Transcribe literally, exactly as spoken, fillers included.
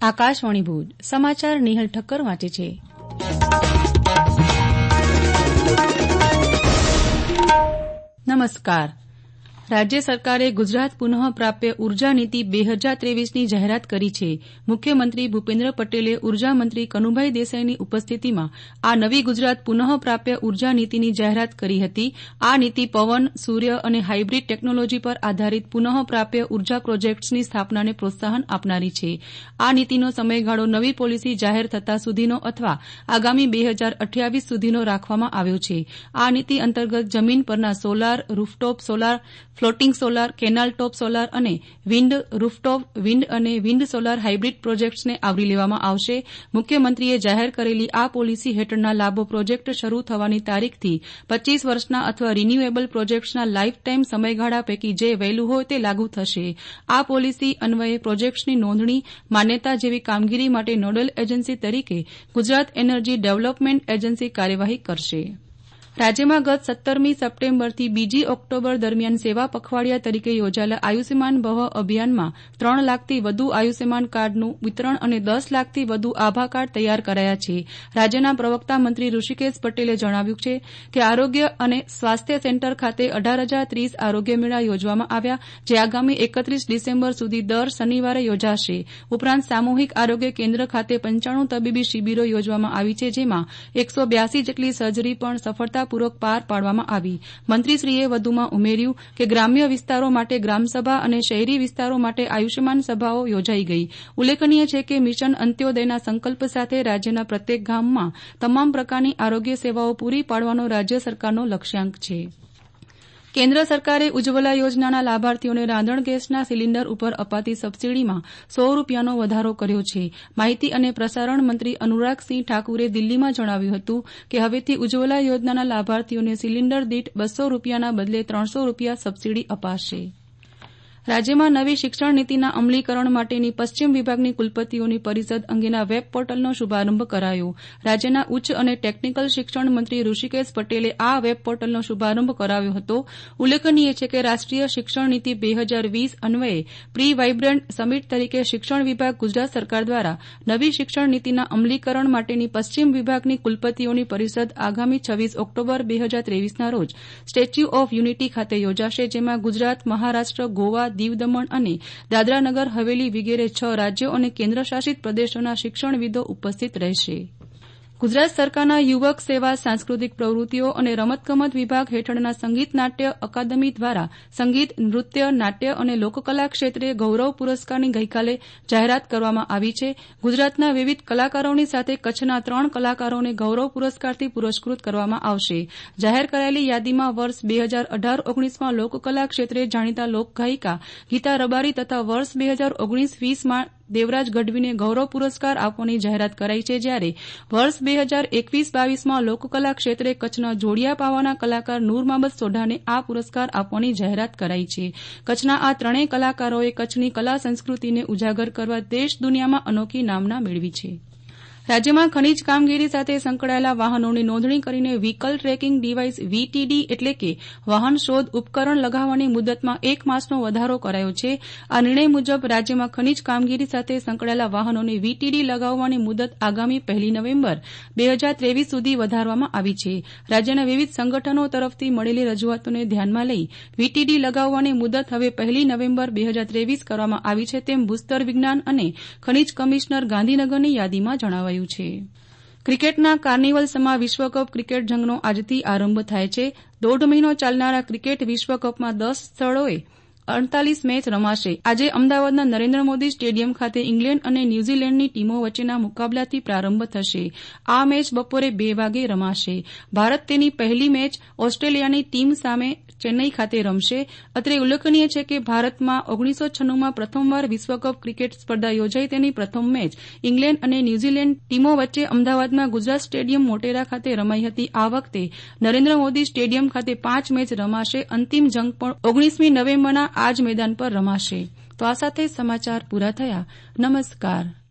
આકાશવાણી ભુજ સમાચાર નિહલ ઠક્કર વાંચે છે. નમસ્કાર. રાજ્ય સરકારે ગુજરાત પુનઃ પ્રાપ્ય ઉર્જા નીતિ બે હજાર ત્રેવીસની જાહેરાત કરી છે. મુખ્યમંત્રી ભૂપેન્દ્ર પટેલે ઉર્જામંત્રી કનુભાઈ દેસાઈની ઉપસ્થિતિમાં આ નવી ગુજરાત પુનઃ પ્રાપ્ય ઉર્જા નીતિની જાહેરાત કરી હતી. આ નીતિ પવન, સૂર્ય અને હાઇબ્રીડ ટેકનોલોજી પર આધારિત પુનઃ પ્રાપ્ય ઉર્જા પ્રોજેક્ટ્સની સ્થાપનાને પ્રોત્સાહન આપનારી છે. આ નીતિનો સમયગાળો નવી પોલિસી જાહેર થતાં સુધીનો અથવા આગામી બે હજાર અઠ્યાવીસ સુધીનો રાખવામાં આવ્યો છે. આ નીતિ અંતર્ગત જમીન પરના solar, rooftop solar, floating solar, canal top solar અને વિન્ડ, રૂફટોપ વિન્ડ અને વિન્ડ સોલાર હાઇબ્રીડ પ્રોજેક્ટ્સને આવરી લેવામાં આવશે. મુખ્યમંત્રીએ જાહેર કરેલી આ પોલિસી હેઠળના લાભો પ્રોજેક્ટ શરૂ થવાની તારીખથી પચ્ચીસ વર્ષના અથવા રિન્યુએબલ પ્રોજેક્ટ્સના લાઇફ ટાઇમ સમયગાળા પૈકી જે વહેલું હોય તે લાગુ થશે. આ પોલિસી અન્વયે પ્રોજેક્ટ્સની નોંધણી, માન્યતા જેવી કામગીરી માટે નોડલ એજન્સી તરીકે ગુજરાત એનર્જી ડેવલપમેન્ટ એજન્સી કાર્યવાહી કરશે. રાજ્યમાં ગત સત્તરમી સપ્ટેમ્બરથી બીજી ઓક્ટોબર દરમિયાન સેવા પખવાડિયા તરીકે યોજાયેલા આયુષ્યમાન ભવ અભિયાનમાં ત્રણ લાખથી વધુ આયુષ્યમાન કાર્ડનું વિતરણ અને દસ લાખથી વધુ આભા કાર્ડ તૈયાર કરાયા છે. રાજ્યના પ્રવક્તા મંત્રી ઋષિકેશ પટેલે જણાવ્યું છે કે આરોગ્ય અને સ્વાસ્થ્ય સેન્ટર ખાતે અઢાર હજાર ત્રીસ આરોગ્ય મેળા યોજવામાં આવ્યા, જે આગામી એકત્રીસ ડિસેમ્બર સુધી દર શનિવારે યોજાશે. ઉપરાંત સામૂહિક આરોગ્ય કેન્દ્ર ખાતે પંચાણું તબીબી શિબિરો યોજવામાં આવી છે, જેમાં એકસો બ્યાસી જેટલી સર્જરી પણ સફળતા પૂર્વક પાર પાડવામાં આવી. મંત્રીશ્રીએ વધુમાં ઉમેર્યું કે ગ્રામ્ય વિસ્તારો માટે ગ્રામસભા અને શહેરી વિસ્તારો માટે આયુષ્યમાન સભાઓ યોજાઈ ગઈ. ઉલ્લેખનીય છે કે મિશન અંત્યોદયના સંકલ્પ સાથે રાજ્યના પ્રત્યેક ગામમાં તમામ પ્રકારની આરોગ્ય સેવાઓ પૂરી પાડવાનો રાજ્ય સરકારનો લક્ષ્યાંક છે. કેન્દ્ર સરકારે ઉજ્જવલા યોજનાના લાભાર્થીઓને રાંધણ ગેસના સિલિન્ડર ઉપર અપાતી સબસીડીમાં સો રૂપિયાનો વધારો કર્યો છે. માહિતી અને પ્રસારણ મંત્રી અનુરાગસિંહ ઠાકુરે દિલ્હીમાં જણાવ્યું હતું કે હવેથી ઉજ્જવલા યોજનાના લાભાર્થીઓને સિલિન્ડર દીઠ બસો રૂપિયાના બદલે ત્રણસો રૂપિયા સબસીડી અપાશે. રાજ્યમાં નવી શિક્ષણ નીતિના અમલીકરણ માટેની પશ્ચિમ વિભાગની કુલપતિઓની પરિષદ અંગેના વેબ પોર્ટલનો શુભારંભ કરાયો. રાજ્યના ઉચ્ચ અને ટેકનિકલ શિક્ષણ મંત્રી ઋષિકેશ પટેલે આ વેબ પોર્ટલનો શુભારંભ કરાવ્યો હતો. ઉલ્લેખનીય છે કે રાષ્ટ્રીય શિક્ષણ નીતિ બે હજાર વીસ અન્વયે પ્રી વાઇબ્રન્ટ સમિટ તરીકે શિક્ષણ વિભાગ ગુજરાત સરકાર દ્વારા નવી શિક્ષણ નીતિના અમલીકરણ માટેની પશ્ચિમ વિભાગની કુલપતિઓની પરિષદ આગામી છવ્વીસ ઓક્ટોબર બે હજાર ત્રેવીસના રોજ સ્ટેચ્યુ ઓફ યુનિટી ખાતે યોજાશે, જેમાં ગુજરાત, મહારાષ્ટ્ર, ગોવા, દીવ દમણ અને દાદરા નગર હવેલી વગેરે છ રાજ્યો અને કેન્દ્રશાસિત પ્રદેશોના શિક્ષણવિદો ઉપસ્થિત રહેશે. ગુજરાત સરકારના યુવક સેવા, સાંસ્કૃતિક પ્રવૃત્તિઓ અને રમતગમત વિભાગ હેઠળના સંગીત નાટ્ય અકાદમી દ્વારા સંગીત, નૃત્ય, નાટ્ય અને લોકકલા ક્ષેત્રે ગૌરવ પુરસ્કારની ગઈકાલે જાહેરાત કરવામાં આવી છે. ગુજરાતના વિવિધ કલાકારોની સાથે કચ્છના ત્રણ કલાકારોને ગૌરવ પુરસ્કારથી પુરસ્કૃત કરવામાં આવશે. જાહેર કરાયેલી યાદીમાં વર્ષ બે હજાર અઢાર ઓગણીસમાં લોકકલા ક્ષેત્રે જાણીતા લોકગાયિકા ગીતા રબારી તથા વર્ષ બે હજાર ઓગણીસ વીસમાં દેવરાજ ગઢવીને ગૌરવ પુરસ્કાર આપવાની જાહેરાત કરાઈ છે, જ્યારે વર્ષ બે હજાર એકવીસ બાવીસમાં લોકકલા ક્ષેત્રે કચ્છના જોડિયા પાવાના કલાકાર નૂર મહમદ સોઢાને આ પુરસ્કાર આપવાની જાહેરાત કરાઈ છે. કચ્છના આ ત્રણેય કલાકારોએ કચ્છની કલા સંસ્કૃતિને ઉજાગર કરવા દેશ દુનિયામાં અનોખી નામના મેળવી છે. રાજ્યમાં ખનીજ કામગીરી સાથે સંકળાયેલા વાહનોની નોંધણી કરીને વ્હીકલ ટ્રેકિંગ ડિવાઇસ વીટીડી એટલે કે વાહન શોધ ઉપકરણ લગાવવાની મુદતમાં એક માસનો વધારો કરાયો છે. આ નિર્ણય મુજબ રાજ્યમાં ખનીજ કામગીરી સાથે સંકળાયેલા વાહનોને વીટીડી લગાવવાની મુદત આગામી પહેલી નવેમ્બર બે હજાર ત્રેવીસ સુધી વધારવામાં આવી છે. રાજ્યના વિવિધ સંગઠનો તરફથી મળેલી રજૂઆતોને ધ્યાનમાં લઈ વીટીડી લગાવવાની મુદત હવે પહેલી નવેમ્બર બે હજાર ત્રેવીસ કરવામાં આવી છે, તેમ ભૂસ્તર વિજ્ઞાન અને ખનીજ કમિશનર ગાંધીનગરની યાદીમાં જણાવાયું છે. ક્રિકેટના કાર્નિવલ્સમાં વિશ્વકપ ક્રિકેટ જંગનો આજથી આરંભ થાય છે. દોઢ મહિનો ચાલનારા ક્રિકેટ વિશ્વકપમાં દસ સ્થળોએ અડતાલીસ મેચ રમાશે. આજે અમદાવાદના નરેન્દ્ર મોદી સ્ટેડિયમ ખાતે ઇંગ્લેન્ડ અને ન્યૂઝીલેન્ડની ટીમો વચ્ચેના મુકાબલાથી પ્રારંભ થશે. આ મેચ બપોરે બે વાગે રમાશે. ભારત તેની પહેલી મેચ ઓસ્ટ્રેલિયાની ટીમ સામે ચેન્નઈ ખાતે રમશે. અત્રે ઉલ્લેખનીય છે કે ભારતમાં ઓગણીસો છન્નુંમાં પ્રથમવાર વિશ્વકપ ક્રિકેટ સ્પર્ધા યોજાઈ તેની પ્રથમ મેચ ઇંગ્લેન્ડ અને ન્યૂઝીલેન્ડ ટીમો વચ્ચે અમદાવાદમાં ગુજરાત સ્ટેડિયમ મોટેરા ખાતે રમાઈ હતી. આ વખતે નરેન્દ્ર મોદી સ્ટેડિયમ ખાતે પાંચ મેચ રમાશે. અંતિમ જંગ પણ ઓગણીસમી નવેમ્બરના આ જ મેદાન પર રમાશે. તો આ સાથે સમાચાર પૂરા થયા. નમસ્કાર.